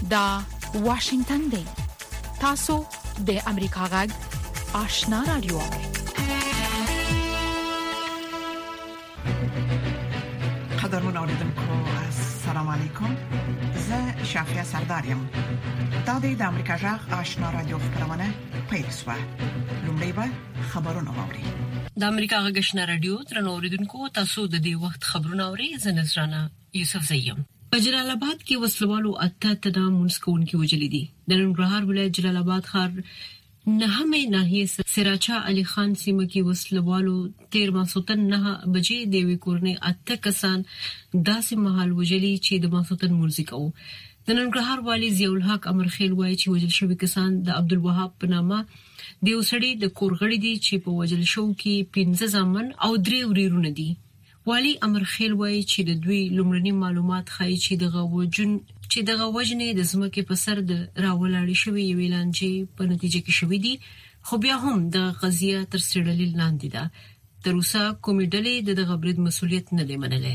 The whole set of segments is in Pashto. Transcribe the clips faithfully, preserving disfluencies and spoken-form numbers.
دا واشنگتن دی. تاسو د امریکا غږ آشنا رادیو. قدرمن اوریدونکو السلام علیکم. زه شافیا سردارم. دا د امریکا غږ آشنا رادیو خبرونه پیښه. لومړی به خبرونه واوري. د امریکا غږ آشنا رادیو ترنو اوریدونکو تاسو د دې وخت خبرونه اوري. زه نذرانه یوسف زیم. په جلال آباد کې وسلوالو اته تنه منسکونکي وجلي دي. د ننګرهار ولایت جلال آباد ښار نهمه ناحیه سراچا علي خان سیمه کې وسلوالو تیر ماسوتن نه بجې د وکورنې اته کسان داسې محل وجلي چې د ماسوتن موزیک او د ننګرهار والی ضیاء الحق امرخیل وایي چې وجل شوی کسان د عبدالوهاب په نامه د وسړي د کورغړي دي چې په وجل شو کې پنځه ځامن او درې وريرونه دي. والی امرخیل وایي چې د دوی لومړني معلومات ښایي چې دغه وجن چې دغه وجنې د ځمکې په سر د راولاړې شوی یو لانجې په نتیجه کې شوې دي، خو بیا هم د قضیه تر څېړنې لاندې ده. تر اوسه کومې ډلې دغه برید مسؤلیت نه دی منلی.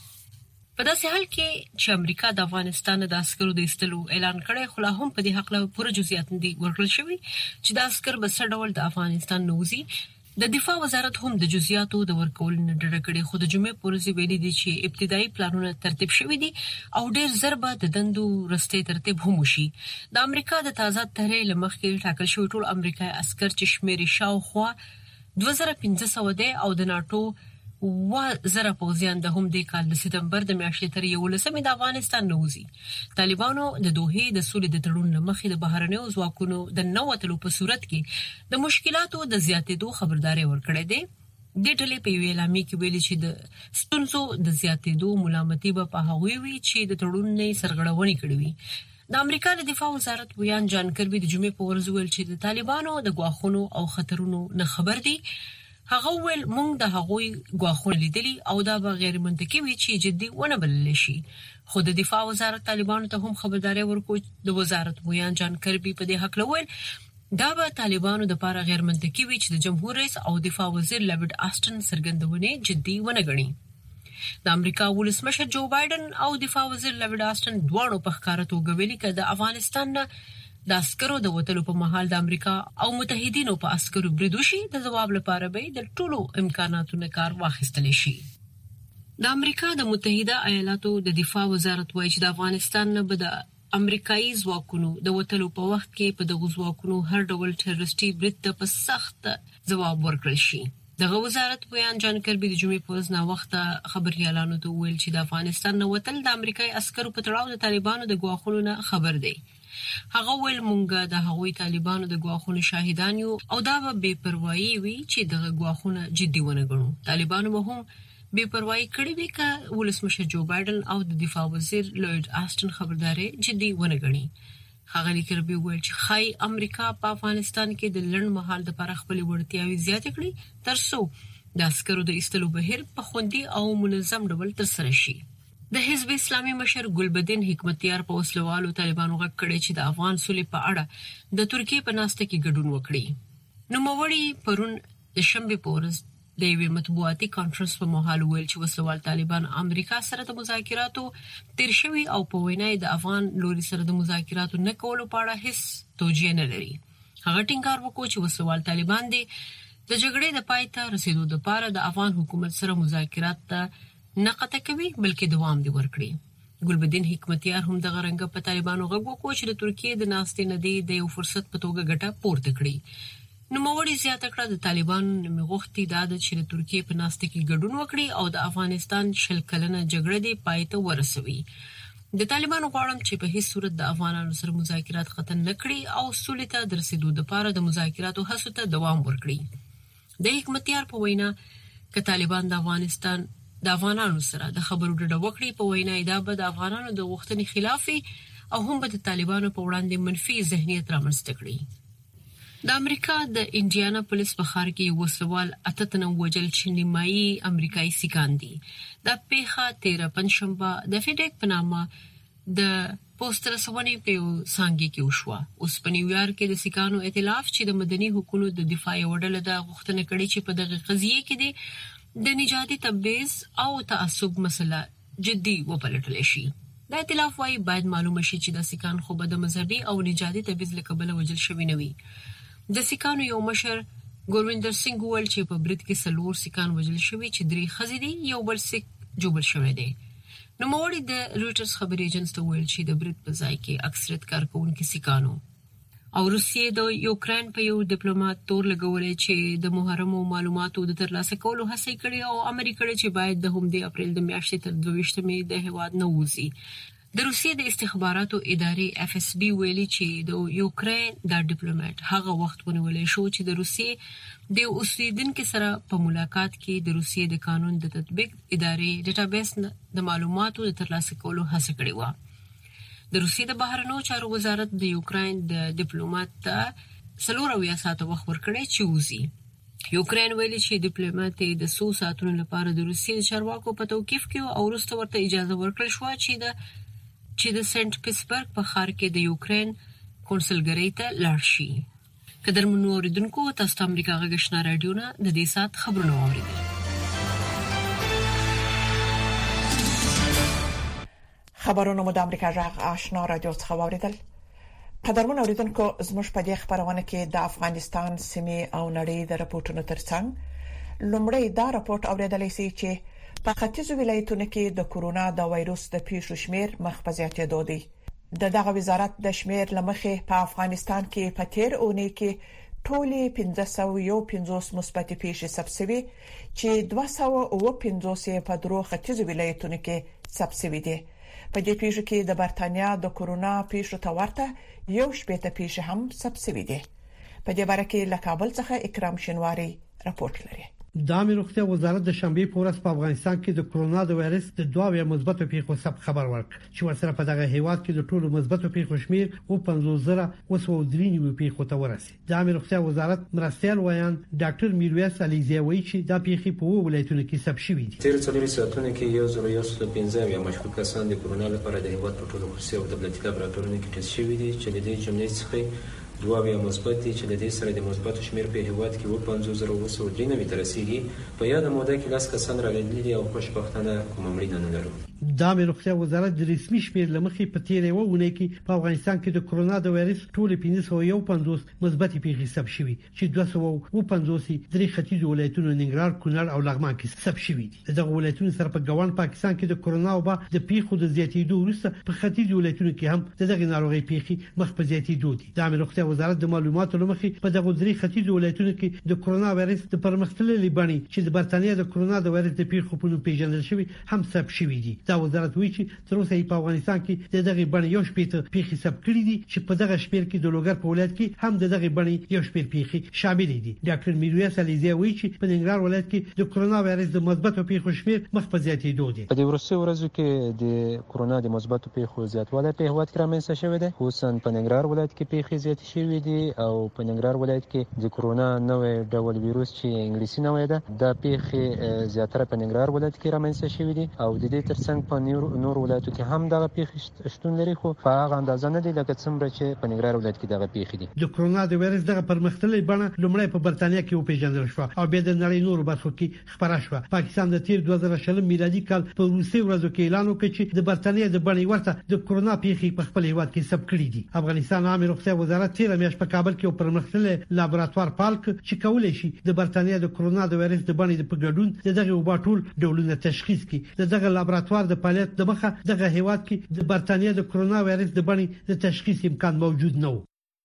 په داسې حال کې چې امریکا د افغانستان د عسکرو د ایستلو اعلان کړی، خو لا هم په دې حق له پوره جزئیات نه دي ورکړل شوي چې د عسکر به څه ډول د افغانستان نه وځي. د دفاع وزارت هم د جزئیاتو د ورکول نه ډډه کړې، خو د جمعې په ورځ ویلي دي چې ابتدایي پلانونه ترتیب شوي دي او ډېر ژر به د دندو رستې ترتیب هم وشي. د امریکا د تازه تحریک له مخکې ټاکل شوي ټول امریکایي عسکر چې شمېر شاوخوا دوه زره پنځه سوه دی او د ناټو اووه زره پوځیان د هم د کال د سپتمبر د میاشتې تر یولسمې د افغانستان نه وځي. طالبانو د دوحې د سولې د تړون له مخې د بهرنیو ځواکونو د نه وتلو په صورت کې د مشکلاتو د زیاتېدو خبرداري ورکړې ده. د ډلې په ویل امي کې ویلي چې د ستونزو د زیاتېدو ملامتي به په هغوی وي چې د تړون نه سرغړونې کړې وي. د امریکا د دفاع وزارت ویان جان کربي د جمعې په ورځ ویل چې د طالبانو د غواخونو او خطرونو نه خبر دي. هغه ویل مونږ د هغوی غواخونه لیدلي او دا به غیر منطقي وي چې جدي ونه بلل شي. خو د دفاع وزارت طالبانو ته هم خبرداري ورکوي. د وزارت ویان جان کربي په دې حق لویل دا به طالبانو د لپاره غیر منطقي وي چې د جمهور رئیس او دفاع وزیر لیوډ آسټن څرګندونه جدي ونه ګڼي. د امریکا ولسمشر جو بایدن او دفاع وزیر لیوډ آسټن دواړو په ښکاره توګه ویلي چې د افغانستان نه د عسکرو د وټلو په محل د امریکا او متحدینو په عسکرو بریدو شي د جواب لپاره به د ټولو امکاناتو نه کار واخیستل شي. د امریکا د متحده ایالاتو د دفاع وزارت وایي چې د افغانستان نه به د امریکایي ځواکونو د وټلو په وخت کې په دغه ځواکونو هر ډول ټیررستي برید ته په سخت جواب ورکړل شي. دغه وزارت ویان جان کربي د جمعې په ورځ نا وخت خبريالانو ته ویل چې د افغانستان نه وټل د امریکایي عسکرو په تړاو د طالبانو د غواخونو نه خبر دی. هغه ویل مونږه د هغوی طالبانو د غواخونو شاهدان یو او دا به بے پروايي وي چې د غواخونو جدي ونه ګڼو. طالبانو به هم بے پروايي کړې وي که ولسمشر جو بایدن او د دفاع وزیر لوید آسټن خبرداري جدي ونه ګڼي. هغه لیکر به ویل چې خای امریکا په افغانستان کې د لړن محل د پر خپل وړتیاوي زیات کړي ترڅو د عسکرو د ایستلو بهیر په خوندي او منظم ډول ترسره شي. د حزب اسلامي مشر ګلبدین حکمتیار په وسلوالو طالبانو غږ کړی چې د افغان صلح په اړه د ترکیې په ناسته کې ګډون وکړي. نو موړی پرون د شنبه په ورځ د یوې مطبوعاتي کانفرنس په محل ویل چې وسلوال طالبان امریکا سره د مذاکراتو تیر شوي او په وینا د افغان لوري سره د مذاکراتو نه کولو په اړه هیڅ توجیه نه لري. هغه ټینګار وکړ چې وسلوال طالبان دي د جګړې د پای ته رسیدو لپاره د افغان حکومت سره مذاکرات ته نه قطع کوي بلکې دوام دی ورکړي. ګلبدین حکمتیار هم د غرنګ په طالبانو غږ وکړ چې د ترکیې د ناستې نه دی د یو فرصت په توګه ګټه پورته کړي. نو موړي زیاته کړه د طالبانو مغوښتي د چې د ترکیې په ناستې کې ګډون وکړي او د افغانستان شل کلنه جګړه دی پای ته ورسوي. د طالبانو غواړم چې په هیڅ صورت د افغانانو سره مذاکرات ختم نه کړي او سولې ته د رسیدو لپاره د مذاکراتو هڅو ته دوام ورکړي. د حکمتیار په وینا ک طالبان د افغانستان د افغانانو سره د خبرو ډډه وکړي په وینا دا به د افغانانو د غوښتنې خلاف او هم به د طالبانو په وړاندې منفي ذهنیت رامنځته کړي. د امریکا د انډیانا پولیس په ښار کې وسوال اته تنه وژل چې نیمایي امریکایي سیکان دي. د پیښه تیره پنځشنبه د فیډیک په نامه د پوسټر سونی په څنګه کې وشوه. اوس په نیویارک کې د سیکانو ائتلاف چې د مدني حقوقو د دفاع وړل د غوښتنه کړي چې په دغه قضیه کې دي د نژادي تبعیض او تعصب مسله جدي وپلټل شي. دا ائتلاف وايي باید معلومه شي چې د سکان خو به د مذهبي او نژادي تبعیض له کبله وجل شوی نه وي. د سکانو یو مشر ګورویندر سنگ وویل چې په برید کې څلور سکان وجل شوي چې درې ښځې دي، یو بل سک جوبل شوی دی. نوموړي د رویټرز خبري ایجنسی ته ویل چې د برید په ځای کې اکثریت کارکونکي سکانو. او روسیې د یوکرين په یو ډیپلوماټ تور لګولې چې د محرمو معلوماتو د ترلاسه کولو هڅه کړې او امر کړی چې باید د همدې اپریل د میاشتې تر دوه ویشتمې د هواد نه وځي. د روسیې د استخباراتو ادارې اف اس بي ویلي چې د یوکرين د ډیپلوماټ هغه وخت ونیولې شو چې د روسیې د اوسیدونکو سره په ملاقات کې د روسیې د قانون د تطبیق ادارې ډیټابیس د معلوماتو د ترلاسه کولو هڅه کړې و. د روسیې د بهرنیو چارو وزارت د یوکرين د ډیپلوماټ ته څلور اویا ساعته وخت ورکړی چې وځي. یوکرين ویلي چې ډیپلوماټ د څو ساعتونو لپاره د روسیې د چارواکو په توقیف کې او وروسته ورته اجازه ورکړل شو چې د چې د سنت پیټرزبرګ په ښار کې د یوکرين کونسلګرۍ ته لاړ شي. قدرمنو اوریدونکو، تاسو ته امریکا غږ آشنا رادیو نه د دې سات خبرونه واوریدل. خبرونه مو د امریکا غږ آشنا رادیو څخه واوریدل. قدرمن اوریدونکو، زموږ په دې خبرونه کې د افغانستان سیمې او نړۍ د راپورټونو ترڅنګ لومړی دا راپورټ اوریدلای شي چې په ختیځو ولایتونو کې د کورونا د وایروس د پیښو شمیر مخ په زیاتېدو دی. د دغه وزارت د شمیر لمخې په افغانستان کې په تیر اونۍ کې ټولې پنځه سوه یو پنځوس مثبت پیښې ثبت شوي چې دوه سوه اوه پنځوس په درو ختیځو ولایتونو کې ثبت شوي دي. په دې پیښو کې د برتانیا د کورونا پیښو ته ورته یو شپږ پیښې هم ثبت شوي دي. په دې باره کې له کابل څخه اکرام شینواری راپورټ لري. د عامه روغتیا وزارت د شنبه په ورځ په افغانستان کې د کورونا د وایرس د دوه مثبتو پیښو ثبت خبر ورکړ چې ورسره په دغه هیواد کې د ټولو مثبتو پیښو شمیر او پنځوس زره وسو درې پیښو ته ورسید. د عامه روغتیا وزارت مرستيال وایان ډاکټر میرویس علیزی وایي چې دا پیښې په ولایتونو کې ثبت شوې دي. تیر څلور ساعتونو کې یو زره یو سل پنځه یا مشکوک کسان د کورونا لپاره د هیواد په ټولو خصوصي او دولتي لابراتوارونو کې ټیسټ شوي دي چې د دې جملې څخه دوه ویا مثبت دي چې د دې سره د مثبت شمیر په هیواد کې و پنځوس زره وسو درې نوي ترسيږي. په یاد موده کې لاس کسان راغلي او خوشبختانه کوم مړینه نه لرو. د عامه روغتیا وزارت د رسمي شمیر لمخې په تیر یو ونه کې په افغانستان کې د کورونا د وایرس ټول پنځه سوه یو پنځوس مثبت پیښې ثبت شوي چې دوه سوه اوه پنځوس درې ختیځو ولایتونو ننګرهار، کونړ او لغمان کې ثبت شوي دي. دغه ولایتونو سره په ګوان پاکستان کې د کورونا وبا د پیښو د زیاتېدو وروسته په ختیځو ولایتونو کې هم دغه ناروغي پیښې مخ په زیاتېدو دي. د عامه روغتیا وزارت د معلوماتو لمخې په دغه درې ختیځو ولایتونو کې د کورونا وایرس د پرمختللي بڼې چې د برتانیا د کورونا د وایرس د پیښو په نوم پیژندل شوی هم ثبت شوی دي. دا وزارت وایي چې تر اوسه په افغانستان کې د دغه بڼې یو شپږ پیښې ثبت کړي دي چې په دغه شمیر کې د لوګر په ولایت کې هم د دغه بڼې یو شپږ پیښې شامل دي. ډاکټر میرویس علیزی وایي چې په ننګرهار ولایت کې د کورونا وایرس د مثبتو پیښو شمیر مخ په زیاتېدو دی. په دې ورځو ورځو کې د کورونا د مثبتو پیښو زیاتوالی په هیواد کې رامنځته شوی دی. خصوصا په ننګرهار ولایت کې پیښې زیاتې شوې دي او په ننګرهار ولایت کې د کورونا نوې ډول وایروس چې انګلیسي نوې ده د پیښې زیاتره په ننګرهار ولایت کې رامنځته شوې دي او د دې ترڅنګ په نور نور ولایتو کې هم دغه پیښې شتون لري خو په هغه اندازه نه دي لکه څومره چې په ننګرهار ولایت کې دغه پیښې دي. د کورونا د وایرس دغه پرمختللي بڼه لومړی په برتانیا کې وپیژندل شو او بیا د نړۍ نورو برخو کې خبره شوه. پاکستان د تیر دوه زره شل میلادي کال په روسي ورځو کې اعلان وکړ چې د برتانیا د بڼې ورته د کورونا پیښې په خپل هیواد کې ثبت کړي دي. افغانستان عامه روغتیا وزارت تیر میاشت په کابل کې یو پرمختللی لابراتوار پالک چې کولای شي د برتانیا د کورونا د وایرس د بڼې په ګډون دغه وباټول ډولونه تشخیص کړي. دغه لابراتوار د فعالیت د مخه دغه هیواد کې د برتانیا د کورونا وایرس د بڼې د تشخیص امکان موجود نه و.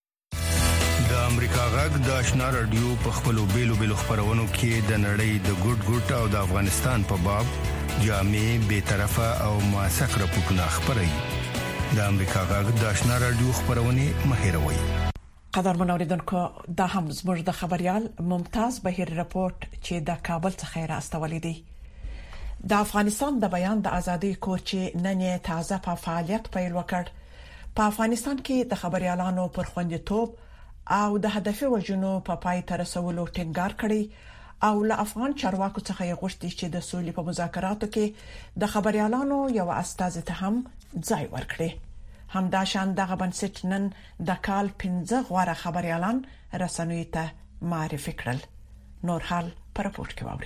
د امریکا غږ د آشنا رادیو په خپلو بیلو بیلو خبرونو کې د نړۍ د ګډ ګډ او د افغانستان په باب جامع به طرفه او موثق راپورټونه خبري. د امریکا غږ د آشنا رادیو خبرونه مهیروي. قدرمن اوریدونکو، دا هم زموږ د خبريال ممتاز بهیر راپورټ چې د کابل څخه راستولې دي. د افغانستان د بیان د ازادي کور چې نن تازه په فعالیت پیل وکړ، په افغانستان کې د خبريالانو پر خوندیتوب او د هدف وژنو په پا پای تر رسولو ټینګار کړی او له افغان چارواکو څخه یې غوښتي چې د سولې په مذاکراتو کې د خبريالانو یو استازي ته هم ځای ورکړي. همدا شان دغه بنسټ نن د کال پنځه غوړه خبريالان رسنوي ته معرفي کړل. نور حال پر راپورټ کې ووري.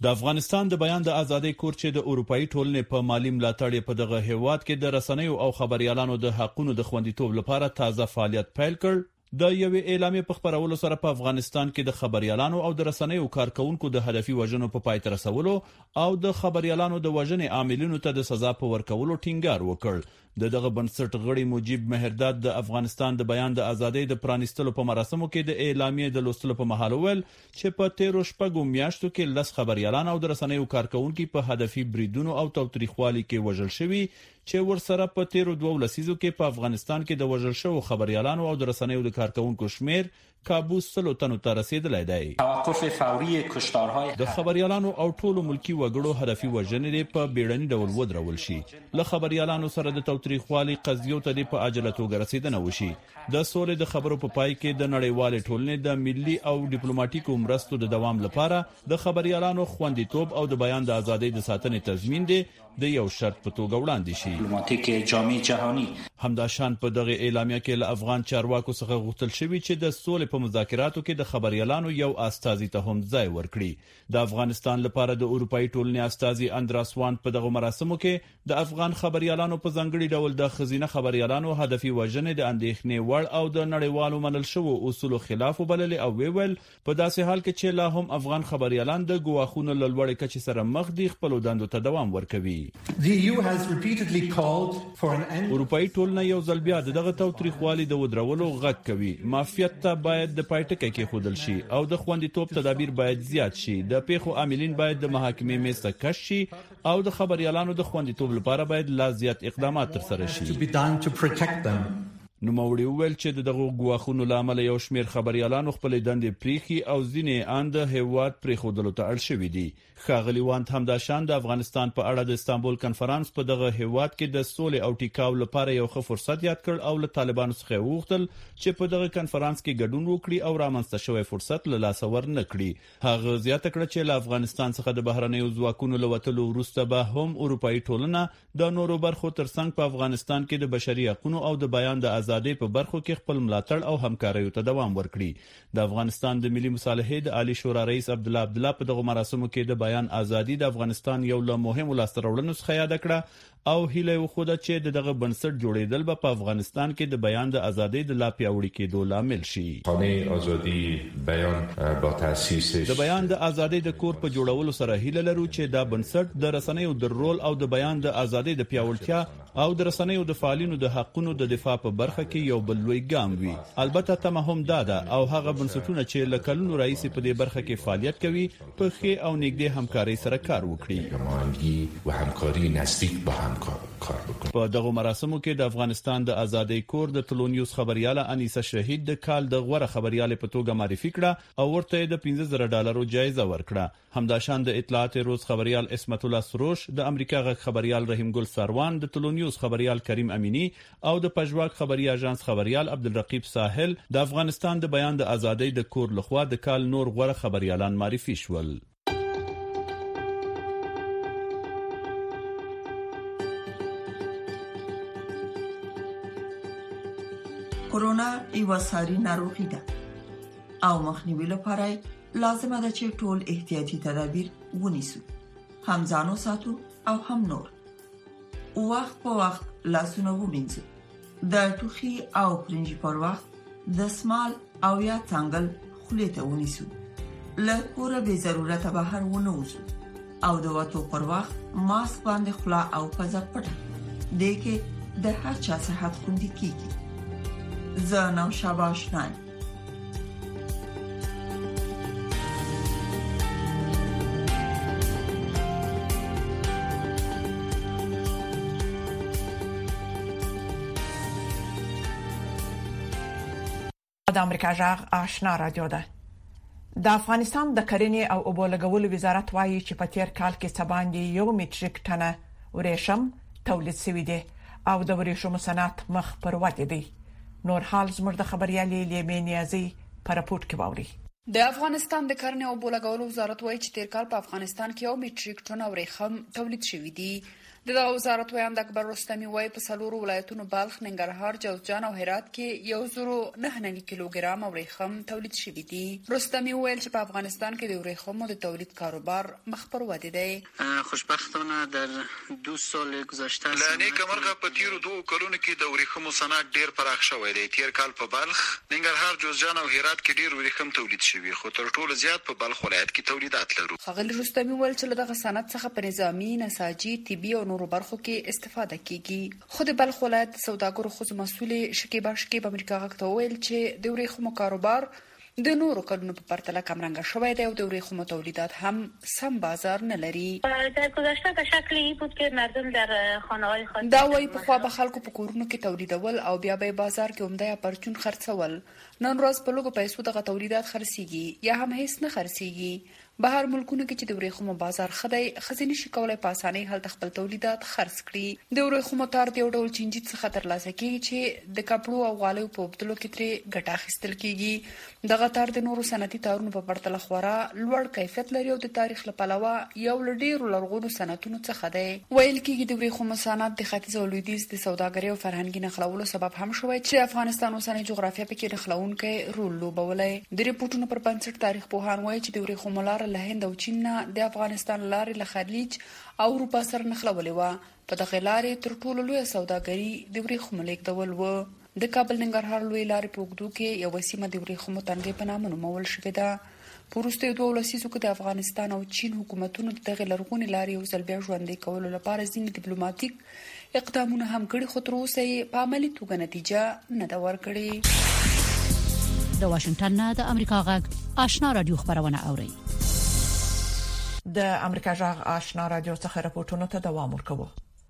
د افغانستان د بیان د ازادۍ کور چې د اروپאי ټولنې په مالی ملاتړ په دغه هیواد کې د رسنیو او خبريالانو د حقوقو د خوندیتوب لپاره تازه فعالیت پیل کړ، د یوې اعلامیې په خبرولو سره په افغانستان کې د خبريالانو او د رسنیو کارکونکو د هدفي وژنو په پای ته رسولو او د خبريالانو د وژنې عاملینو ته د سزا په ورکولو ټینګار وکړ. د دغه بنسټ غړي مجيب مهرداد د افغانستان د بیان د ازادۍ د پرانیستلو په مراسمو کې د اعلامیې د لوستلو په مهال ویل چې په تیرو شپږو میاشتو کې لس خبريالان او د رسنیو کارکونکو په هدفي بریدونو او تاوتریخوالي کې وژل شوي چې ورسره په تیرو دوه لسیزو کې په افغانستان کې د وژل شوو خبريالانو او د رسنیو د کارکونکو شمیر کابو سلو تنو ته رسیدلی دی. توقف فوری کشتارهای د خبريالانو او ټولو ملکی وګړو هدفي وژنې په بیړني ډول ودرول شي. له خبريالانو سره د تاوتریخوالي قضیو ته په عاجله توګه رسیدنه وشي. د سولې د خبرو په پای کې د نړیوال ټولنې د ملي او ډیپلوماټیکو مرستو د دوام لپاره د خبريالانو خوندیتوب او د بیان د ازادۍ د ساتنې تضمین دی د یو شرط په توګه وړاندې شي. ډیپلوماټیک جامع جهانی همداشان په دغه اعلامیه کې له افغان چارواکو څخه غوښتل شوی چې د سولې په مذاکراتو کې د خبريالانو یو استازي ته هم ځای ورکړي. د افغانستان لپاره د اروپאי ټولنې استازي اندراسوان په دغه مراسمو کې د افغان خبريالانو په ځانګړي ډول د خزینه خبريالانو هدفي وژنې د اندېښنې وړ او د نړیوالو منل شوو اصولو خلاف وبلل او ویل په داسې حال کې چې لا هم افغان خبريالان د ګواښونو له لوړې کچې سره مخ دي خپل دندو ته دوام ورکوي. اروپאי ټولنه یو ځل بیا دغه تاوتریخوالي د ودرولو غږ کوي. مافیات ته باید د پایټکه کې خودل شي او د خوندیتوب تدابیر باید زیات شي. د پیښو عاملین باید د محاکمې میسته کش شي او د خبريالانو د خوندیتوب لپاره باید لا زیات اقدامات ترسره شي. نو موري ویل چې دغه غواخونو لامل یو شمیر خبريالانو خپل دندې پریخي او ځینې اند هیواد پریخودلو ته اړ شوی دي. خاغلی وانت همداشان د افغانستان په اړه د استانبول کانفرنس په دغه هیواد کې د سولې او ټیکاو لپاره یو ښه فرصت یاد کړ او له طالبانو څخه وغوښتل چې په دغه کانفرنس کې ګډون وکړي او رامنځته شوی فرصت له لاسه ورنه کړي. هغه زیاته کړه چې له افغانستان څخه د بهرنیو ځواکونو لوتلو وروسته به هم اروپאי ټولنه د نورو برخو ترڅنګ په افغانستان کې د بشري حقوقو او د بیان د ازادۍ په برخو کې خپل ملاتړ او همکاري ته دوام ورکړي. د افغانستان د ملي مصالحې د عالی شورا رئیس عبد الله عبد الله په دغه مراسمو کې د بیان ازادي د افغانستان یو له مهمو لاستهراوړنو څخه یاد کړه او هیله وخوده چې دغه بنسټ جوړیدل به په افغانستان کې د بیان د ازادۍ د لا پیاوړي کېدو لامل شي. خانه ازادي بیان با تاسیس د بیان د ازادۍ د کور په جوړولو سره هیله لرو چې دا بنسټ د رسنیو د رول او د بیان د ازادۍ د پیاوړتیا او د رسنیو د فعالینو د حقوقو د دفاع په برخه کې یو بل لوی ګام وي. البته تمه هم داده او هغه بنسټونه چې له کلونو رئیس په دې برخه کې فعالیت کوي په ښه او نږدې همکاري سره کار وکړي. هماهنګي او همکاري نزدیک به هم کار وکړي. په دغه مراسمو کې د افغانستان د ازادۍ کور د تلونیوس خبرياله انیسه شهید د کال د غوړه خبرياله په توګه معرفي کړه او ورته د پنځه زره ډالرو جایزه ورکړه. همداشان د اطلاعات روز خبريال اسمت الله سروش، د امریکا غږ خبريال رحیم ګل سروان، د تلونیوس خبريال کریم امینی او د پژواک خبري اژانس خبريال عبدالرقیب ساحل د افغانستان د بیان د ازادۍ د کور لخوا د کال نور غوړه خبريالان معرفي شول. کورونا یو ساري ناروغي ده او مخنیوي لپاره لازمه ده چې ټول احتیاطي تدابیر ونیسو، هم ځانو ساتو او هم نور. وخت په وخت لاسونه ومینځو، د ټوخي او پرنجي پر وخت د سمال او یا څنګل خولې ته ونیسو، له کوره به ضرورت بهر ونه وځو او د وټو پر وخت ماسک باندې خلا او پزه پټه دې کې د هر چا صحت خوندي کیږي. زنم شباش نایم د امریکا جغ آشنا رادیو ده. د افغانستان د کرنې او اوبو لګولو وزارت وایي چې په تیر کال کې سباندې یو میټریک ټنه ورېشم تولید شوی دی او د ورېشم صنعت مخ پر ودې دی. نور حال زموږ د خبريالي لیمې نیازي په راپورټ کې باوري. د افغانستان د کرنې او بولګولو وزارت وایي چې تیر کال په افغانستان کې یو میټریک ټن ورېښم تولید شوی دی. د وزارت وایي اکبر رستمی وایي په څلورو ولایتونو بلخ، ننګرهار، جوزجان او هرات کې یو زرو نه نوي کیلوګرام ورېښم تولید شوی دی. رستمی ویل چې په افغانستان کې د ورېښمو د تولید کاروبار مخ پر ودې دی. خوشبختانه در دو سال گذشته لانی کمرغه په تیرو دوه کلونو کې د ورېښمو صنعت ډیر پراخ شوی دی. تیر کال په بلخ، ننګرهار، جوزجان او هرات کې ډیر ورېښم تولید شوی، خو تر ټولو زیات په بلخ ولایت کې تولیدات لرو. خغل رستمی ویل چې دغه صنعت څخه په نظامی، نساجي، طبي او نورو برخو کې استفاده کیږي. خو د بلخ ولایت د سوداګرو خصوصي مسؤل شکیبا شکیب امریکا غاکته ویل چې د ورېښمو کاروبار د نورو کلونو په پرتله کمرنګ شوی دی او د ورېښمو تولیدات هم سم بازار نه لري. در گذشته به شکلی بود که مردم در خانه‌های خاص دا وایي په خوا به خلکو په کورونو کې تولیدول او بیا به بازار کې عمده پرچون خرڅول. نن ورځ په لږو پیسو دغه تولیدات خرڅيږي یا هم هیڅ نه خرڅيږي. بهر ملکونو کې چې د ورېښمو بازار خدای خزینه شي کولای په اسانۍ هلته خپل تولیدات خرڅ کړي. د ورېښمو تار د یو ډول چینجي څخه ترلاسه کیږي چې د کپړو او غالیو په بدلو کې ترې ګټه اخیستل کیږي. دغه تار د نورو صنعتي تارونو په پرتله خورا لوړ کیفیت لري او د تاریخ له پلوه یو له ډیرو لرغونو صنعتونو څخه دی. ویل کیږي د ورېښمو صنعت د ختیځ او لویدیځ د سوداګرۍ او فرهنګي نښلولو سبب هم شوی چې افغانستان اوسنۍ جغرافیه پکې نښلونکی رول لوبولی. د ریپورتونو پر بنسټ تاریخ پوهان وایي چې د ورېښمو لاره له هند او چین نه د افغانستان لارې له خلیج او اروپا سره نښلولې وه. په دغه لارې تر ټولو لویه سوداګري د ورېښمو لیږدول و. د کابل ننګرهار لوی لارې په اوږدو کې یوه سیمه د ورېښمو تنګې په نامه نومول شوې ده. په وروستیو دوو لسیزو کې د افغانستان او چین حکومتونو د دغې لرغونې لارې یو ځل بیا ژوندۍ کولو لپاره ځینې ډیپلوماتیک اقدامونه هم کړي، خو تر اوسه یې په عملي توګه نتیجه نه ده ورکړې. د واشنگټن نه د امریکا غږ آشنا رادیو خبرونه اوري. د امریکا غږ آشنا رادیو څخه راپورټونو ته دوام ورکوي.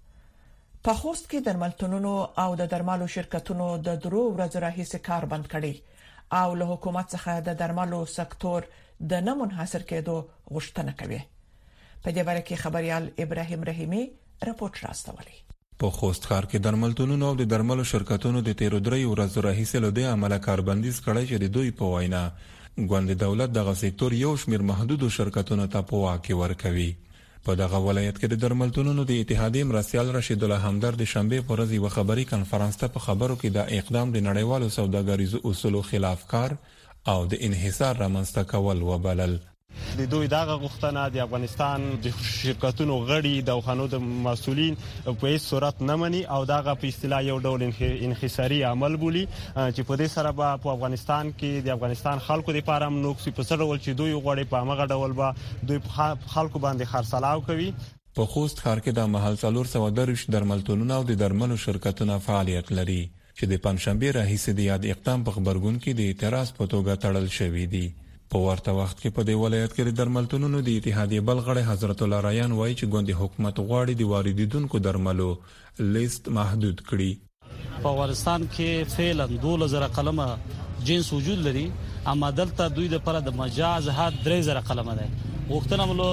په خوست کې درملتونونو او د درملو شرکتونو د درو ورځې راهیسې کار بند کړي او له حکومت څخه د درملو سکتور د نه منحصر کېدو غوښتنه کوي. په دې اړه کې خبريال ابراهيم رحیمي راپورټ راستولی. په خوست ښار کې درملتونونو او د درملو شرکتونو د تیرو درې ورځې راهیسې له دې عمله کاربندیز کړی چې د دوی په وینا ګوند دولت دغه سکتور یو شمیر محدودو شرکتونو ته په واکه ورکوي. په دغه ولایت کې د درملتونونو د اتحادیې مرستیال رشید الله همدرد شنبه په ورځ یو خبري کانفرنس ته په خبرو کې د اقدام د نړیوالو سوداګریزو اصولو خلاف کار او د انحصار رامنځته کول وبلل. د دوی دغه غوښتنه د افغانستان د شرکتونو غړي د خانو د مسولین په هیڅ صورت نه مني او دغه په اصطلاح یو ډول انحصاري عمل بولی چې په دې سره به په افغانستان کې د افغانستان خلکو لپاره هم نوکسي په سره ول چې دوی غوړي په هغه ډول به دوی خلکو باندې خرڅلاو کوي. په خوست ښار کې د محل څلور سوه درویشت درملتونونه او د درملو شرکتونه فعالیت لري چې د پنځشنبه راهیسې د یاد اقدام په خبرګون کې د اعتراض په توګه تړل شوی دی. په ورته وخت کې په دې ولایت کې د درملتونونو د اتحادیې بل غړی حضرت الله رایان وایي چې ګوند حکومت غواړي د واردیدونکو درملو لیست محدود کړي. په افغانستان کې فعلا دوه زره قلمه جنس وجود لري، اما دلته دوی د لپاره د مجاز حد درې زره قلمه ده. وختونه ملو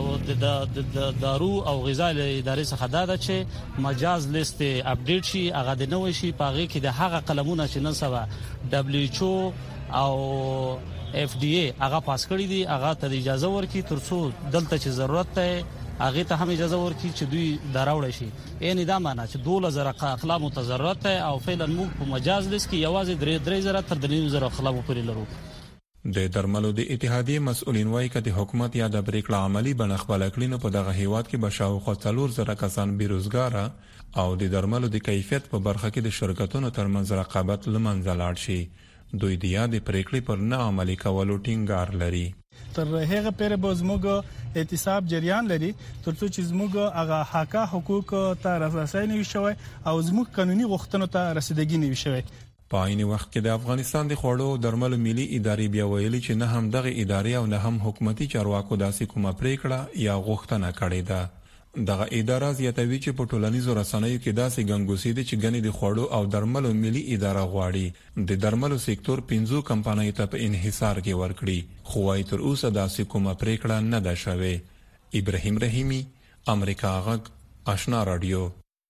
د د دارو او غذا ادارې څخه دا ده چې مجاز لیست اپډیټ شي، هغه د نوې شي پاغه کې د هغه قلمونه چې نن سبا دبليو ایچ او او اف ډي اي هغه پاس کړی دي، هغه ته اجازه ورکړي ترڅو دلته چې ضرورت ده هغه ته هم اجازه ورکړي چې دوی دراوړي شي. یعنی دا معنی چې دوه زره اقلام ته ضرورت ده او فعلا موږ په مجاز لیست کې یوازې درې درې زره تر درې زره اقلام پورې لرو. د درملو د اتحادیې مسؤلین وایي چې د حکومت یا د پریکړه عملی بڼه خپل کړي نو په دغه هیواد کې بشاوخوا څلور زره کسان بیروزګار او د درملو د کیفیت په برخه کې د شرکتونو ترمنځ رقابت لمنځه لاړ شي. دوی د یاد پریکړې پر نه عملي کولو ټینګار لري. تر هغه پیر به زموږ اعتصاب جریان لري ترڅو چې زموږ هغه حقا حقوق ته رسیدګي نه شوي او زموږ قانوني غوښتنو ته رسیدګي نه شوي. په عین وخت کې د افغانستان د خوړو درملو ملي ادارې بیا ویلي چې نه هم دغه ادارې او نه هم حکومتي چارواکو داسې کومه پریکړه یا غوښتنه کړې ده. دغه اداره زیاتوي چې په ټولنیزو رسنیو کې داسې ګنګوسې دي چې ګنې د خوړو او درملو ملي اداره غواړي د درملو سکتور پنځو کمپنیو ته په انحصار کې ورکړي، خو وايي تر اوسه داسې کومه پریکړه نه ده شوې. ابراهيم رحیمي، امریکا غږ آشنا رادیو.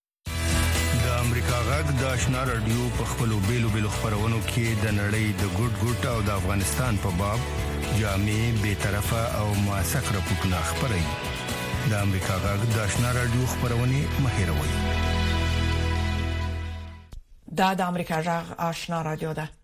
امریکا غږ د آشنا رادیو په خپلو بیلو بیلو خبرونو کې د نړۍ د ګډ ګډ او د افغانستان په باب جامع به طرفه او موثق راپورټونه خبري د امریکا غږ د آشنا رادیو خبرونه مهیروي. دا د امریکا غږ آشنا رادیو ده.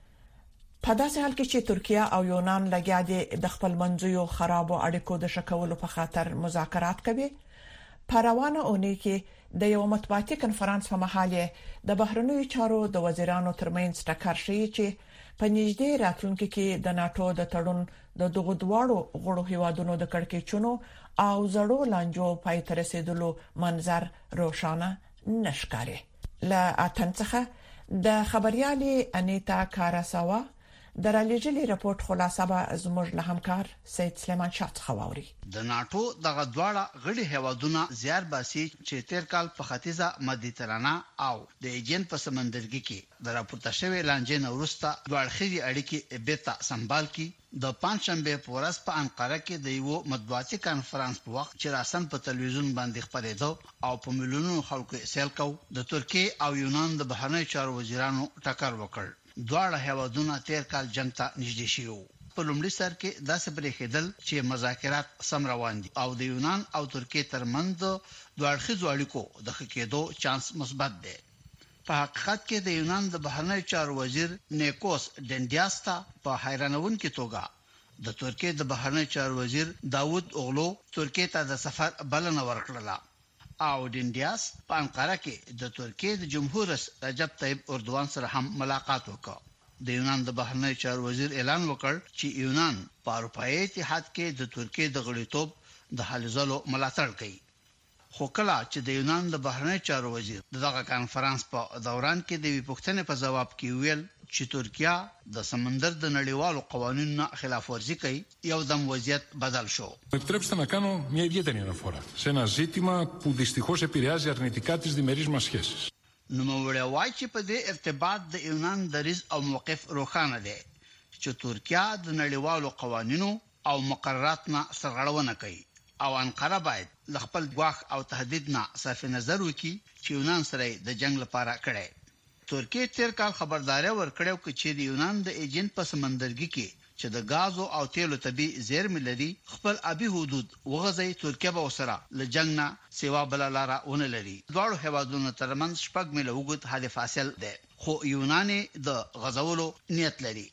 په داسې حال کې چې ترکیه او یونان لګیا دي د خپل منځیو خرابو اړیکو د شکولو په خاطر مذاکرات کوي، په روانه اونۍ کې د یو مطبوعاتي کنفرانس په محل د بهرنیو چارو د وزیرانو ترمنځ ټکر شوی چې په نږدې راتلونکي کې د ناتو د تړون د دغو دواړو غړو هیوادونو د کړکېچونو او زړو لانجو پای ته رسیدلو منظر روښانه نشکاري. له اتن څخه د خبريالي انیتا کاراساوا د رالیجلي راپورټ خلاصه به زموږ له همکار سید سلیمان شاه خواوري. د ناتو دغه دواړه غړي هیوادونه زیار باسي چې تیر کال په ختیځه مدیترانه او د ایجین په سمندرګي کې د راپورته شوی لانجې نورسته دوړخي اړیکې بیرته سمبال کی. د پنځشنبه په ورځ په انقره کې د یو مطبوعاتي کانفرنس په وخت چې راسن په تلویزیون باندې خبرېدو او په ملیونونو خلکو سیل کو د ترکیه او یونان د بهرنیو چارو وزیرانو ټکر وکړ. دواړه هیوادونه تیر کال جنگ ته نږدې شوي. په لومړي سر کې داسې بریښېدل چې مذاکرات سم روان دي او د یونان او ترکیه ترمنځ دوړخیزو اړیکو د ښه کېدو چانس مثبت دی. په حقیقت کې د یونان د بهرنیو چارو وزیر نیکوس ډنډیاستا په حیرانونکې توګه د ترکیه د بهرنیو چارو وزیر داوود اوغلو ترکیه ته د سفر بلنه ورکړه او ډنډیاس په انقره کې د ترکیه د جمهور رئیس رجب طیب اردوغان سره هم ملاقات وکړ. د یونان د بهرنیو چارو وزیر اعلان وکړ چې یونان په اروپایي اتحاد کې د ترکیه د غړیتوب د هلې ځلو ملاتړ کوي. خو کله چې د یونان د بهرنیو چارو وزیر دغه کانفرنس په دوران کې د وی پوښتنې په جواب کې ویل چې ترکیه د سمندر د نړیوالو قوانینو خلاف ورزي کوي، یو دم وضعیت بدل شو. Επιτρέψτε να κάνω μια ιδιαίτερη αναφορά σε ένα ζήτημα που δυστυχώς επηρεάζει αρνητικά τις διμερείς μας σχέσεις. نو موږ وایي چې په دې ارتباط د یونان دریځ او موقف روښانه دی چې ترکیه د نړیوالو قوانینو او مقررات نه سرغړونه کوي او انقره باید ل خپل ګواښ او تهدید نه صرف نظر وکړي چې یونان سره د جنگ لپاره کړي. ترکیه تیر کال خبرداري ورکړو چې د یونان د ایجین په سمندرګي کې چې د غازو او تیلو طبي زیرمې لري خپل آبي حدود وغځي، ترکیه به وسره ل جنگ نه سیوا بل لاره ونه لري. دواړو هیوادونو ترمنځ شپږ میله وګت حد فاصل ده، خو یونان د غزولو نیت لري.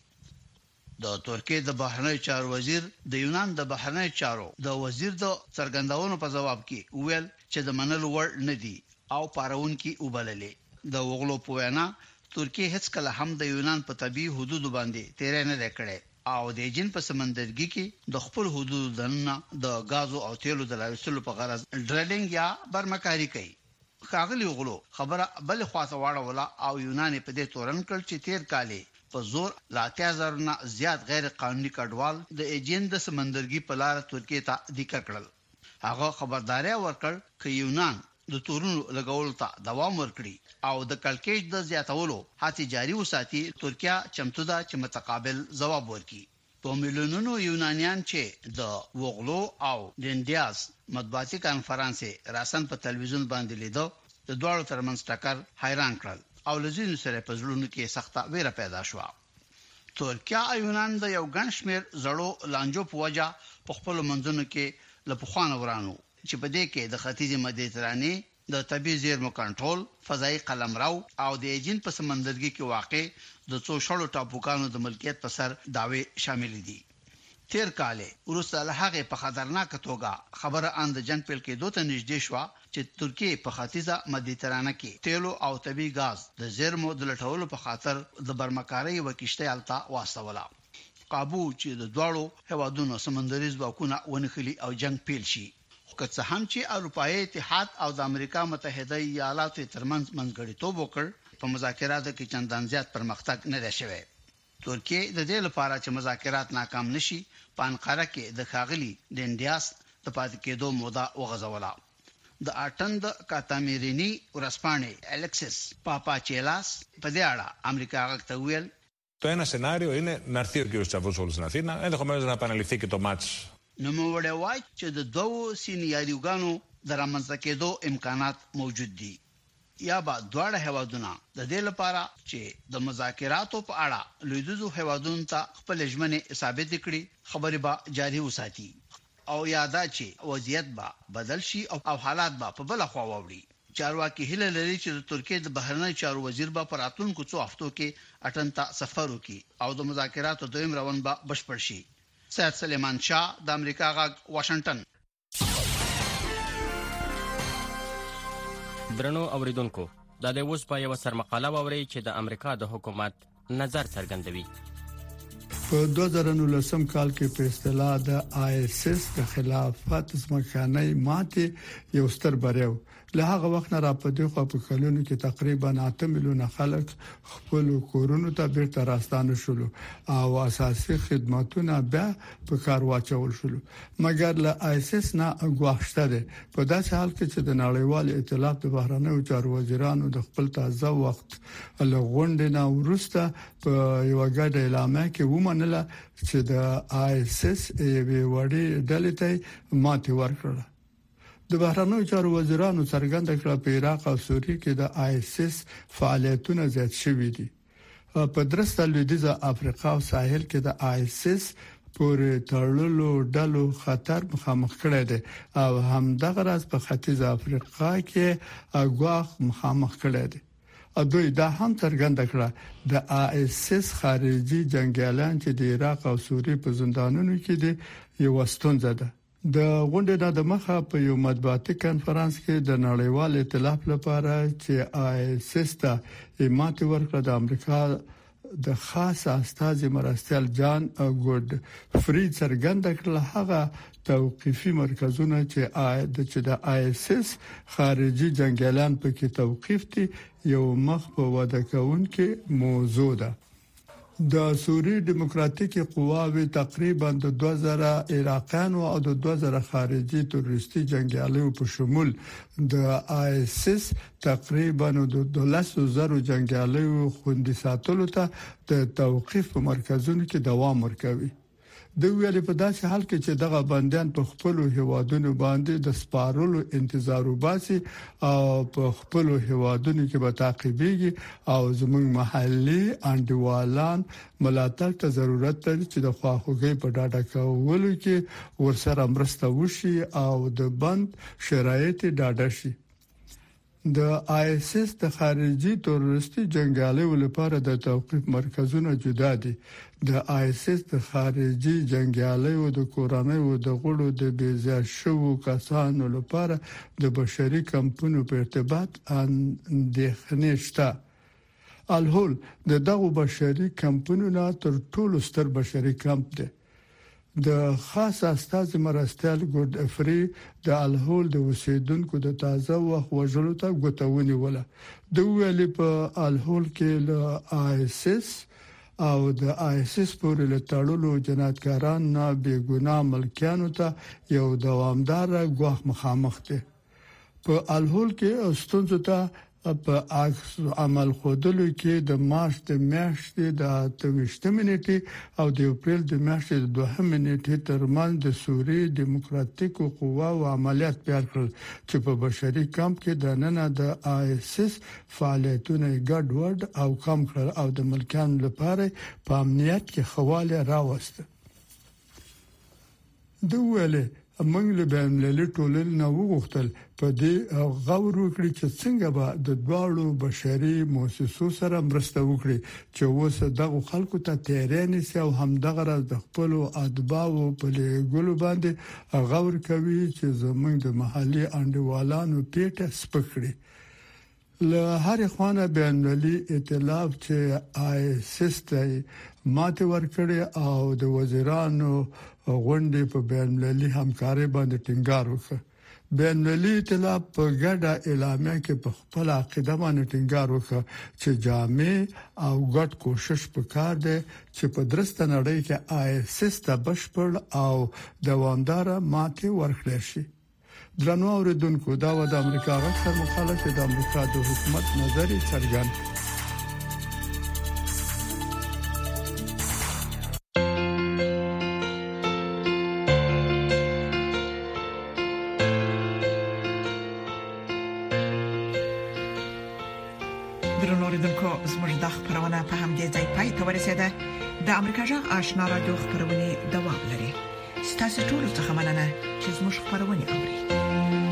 د ترکیه د بهرنیو چارو وزیر د یونان د بهرنیو چارو د وزیر د څرګندونو په جواب کې ویل چې د منلو وړ نه دي او پارون کې وبللې. د وغلو په وینا ترکیه هیڅ کله هم د یونان په طبي حدود باندې تیرې نه کړې او د ایجین په سمندرګي کې د خپل حدود دننه د غازو او تیلو د لایسلو په غرض ډریلینګ یا برمکاری کوي. خاغلی وغلو خبره بل خواصه واړوله او یونان په دې تورن کړ چې تیر کالي په زور لا تیازر نه زیات غیر قانوني کډوال د ایجین د سمندرګي په لار ترکیه ته د کړل. هغه خبرداري ورکړ چې یونان د تورونو لګول ته دوام ورکړي او د کلکېج د زیاتولو هڅې جاري وساتي. ترکیه چمتو ده چې متقابل جواب ورکړي. په میلیونونو یونانیان چې د وغلو او ډنډیاس مطبوعاتي کانفرنس راسن په تلویزیون باندې لیدو د دوړو ترمنځ ټکر حیران کړل او لزین سره په ځلونو کې سخته ویره پیدا شو. ترکیه او یونان د یو ګڼ شمېر زړو لانجو په وجه په خپل منځونو کې لپخوانه ورانو چې په دې کې د ختیځ مدیترانې د طبي زیرمو کنټرول، فضائي قلمرو او د ایجین په سمندرګي کې واقع د څو شړو ټاپوګانو د ملکیت په سر داوی شامل دي. تیر کال وروسته له هغه په خطرناک توګه خبره اند جنگ پیل کې دوه نږدې شو چې ترکیه په ختیځه مدیترانه کې تیلو او طبي غاز د زیرمو د لټولو په خاطر د برمکارۍ وکشته التا واسطوله. قابو چې د دوړو هوادونو سمندري ځواکونه ونخلي او جنگ پیل شي. که څه هم چې اروپایي اتحاد او د امریکا متحده ایالاتو ترمنځ منځګړیتوب وکړ، په مذاکراتو کې چندان زیات پرمختګ نه دی شوی. ترکیه د دې لپاره چې مذاکرات ناکام نشي په انقره کې د خاغلی ډنډیاس د پاتې کېدو موده وغځوله. د اټند کاتامیرینی ورسپانې الکسس پاپاچیلاس په دې اړه امریکا غږ ویل Το ένα σενάριο είναι να έρθει ο κ. Τσαβούσογλου στην Αθήνα, ενδεχομένως να επαναληφθεί και το μάτς. نو موږ وایي چې د دوو سینیاریوګانو د رامنځته کېدو امکانات موجود دي. یا با دواړه هیوادونه د دې لپاره چې د مذاکراتو په اړه لویدیځو هیوادونو ته خپل ژمنې ثابت کړي خبرې به جاري وساتي او یاده چې وضعیت به بدل شي او حالات به په بل خوا ووري. چارواکي هیله لري چې د ترکیې د بهرنی چارو وزیر به په راتلونکو څو هفتو کې اټن ته سفر وکړي او د مذاکراتو دویم روند به بشپړ شي. سید سلیمان شاه د امریکا غږ واشنگټن. درنو اوریدونکو دا د اوس په یو سرمقاله ووري چې د امریکا د حکومت نظر څرګندوي. په دوه زره نولسم کال کې په اصطلاح د آی اس اس د خلافت ځمکاني ماته یو ستر بریاو. له هغه وخت نه را پدې خو په کلونو کې تقریبا اته میلیونه خلک خپل کورونو ته بیرته راستانه شول او اساسي خدماتونه بیا په کار واچول شول. مګر له آی اس اس نه غواړشته ده په داسې حال کې چې د نړیوال ائتلاف د بهرنیو چارو وزیرانو د خپل تازه وخت له غونډې نه وروسته په یو غاډه اعلامیه کې ومنله چې د آی اس اس یوه وړي ډلې ته ماته ورکړه. د بهرنیو چارو وزیرانو څرګنده کړه په عراق او سوریه کې د آی اس اس فعالیتونه زیات شوي دي. په درسته لویدیځه افریقا او ساحل کې د آی اس اس پورې تړلو ډلو خطر مخامخ کړی دی او همدغه راز په ختیځه افریقا کې اګواخ مخامخ کړی دی. دوی دا هم څرګنده کړه د آی اس اس خارجي جنگیالان چې د عراق او سوریه په زندانونو کې دي یو ستونزه ده. د غونډې د مخه په یو مطبوعاتي کانفرنس کې د نړیوال ائتلاف لپاره چې آی اس اس ته ماته ورکړه د امریکا د خاص استازي مرستيال جان ګود فری څرګنده کړه هغه توقيفي مرکزونه چې آی د آی اس اس خارجي جنگیالان په کې توقيف دي یو مخ په وده کوونکې موضوع ده. د سوریه دیموکراتیکي قواوې تقریبا د دوه زره عراقیان او د دوه زره خارجي تروریستي جنگیالیو په شمول د آی اس اس تقریبا د دولسو زرو جنگیالیو خوندي ساتلو ته د توقيف په مرکزونو کې دوام ورکوي. د ویلې په داسې حال کې چې دغه بندیان په خپل هیوادونو باندې د سپارلو انتظار وباسي او په خپل هیوادونو کې به تعقیبېږي او زموږ محلي انډیوالان ملاتړ ته ضرورت لري چې د خواخوږي په ډاډه کولو کې ورسره مرسته وشي او د بند شرایط ډاډه شي. د آی اس اس د خارجي تروریستي جنگیالیو لپاره د توقيف مرکزونه جدا دي. د آی اس اس د خارجي جنگیالیو د کورانیو د غړو د بیزا شو کسانو لپاره د بشري کمپونو په ارتباط اندېښنې شته. الهول د دغه بشري کمپونو نه تر ټولو ستر بشري کمپ دی. د خاص استازي مرستيال ګورډ افری د الهول د وسیدونکو د تازه وخت وژلو ته غوتاونی ولا د ویلې په الهول کې له آی اس اس او د آی اس اس پورې له تړلو جنایتکاران نه بیګناه ملکیانو ته یو دوامدار غوښ مخامخ دي. په الهول کې استونزو ته په عکس عمل خودلو کې د مارچ د میاشتې د اتمشتمه نیټه او د اپریل د میاشتې د دوهمه نیټه ترمن د سوریه دیموکراتیکو قوا او عملیات پیل کړل چې په بشري کمپ کې د نن د آی اس اس فعالیتونه ګډوډ او کم کړل او د ملکان لپاره په امنیت کې خواله راوسته. دوله موږ له بین‌المللي ټولنې نه وغوښتل په دې غور وکړي چې څنګه به د دواړو بشري مؤسسو سره مرسته وکړي چې اوس دغه خلکو ته تیرېنې سي او همدغه راز د خپل ادباو په لګولو باندې غور کوي چې زموږ د محلي انډیوالانو پیټه سپکړي. له هر خوانه بین‌المللي ائتلاف چې آی اس اس ته ماته ورکړي او د وزیرانو غونډې په بین‌المللي همکاري باندې ټینګار وکړ. بین‌المللي ائتلاف په ګډه اعلامیه کې په خپل عقیده باندې ټینګار وکړ چې جامع او ګډ کوشش وکړ دي چې په درسته نړۍ کې آی اس اس ته بشپړ او دوامدار ماته ورکړي شي. درنو اوریدونکو دا و د امریکا غږ سره مخالفه د امریکا د حکومت نظر څرګند. اوریدونکو زموږ د خبرونه په هم دې ځای پای ته ورسیده. د امریکا جغ آشنا رادیو خبرونه دوام لري. ستاسو ټول څه مننه چې زموږ خبرونه اوري.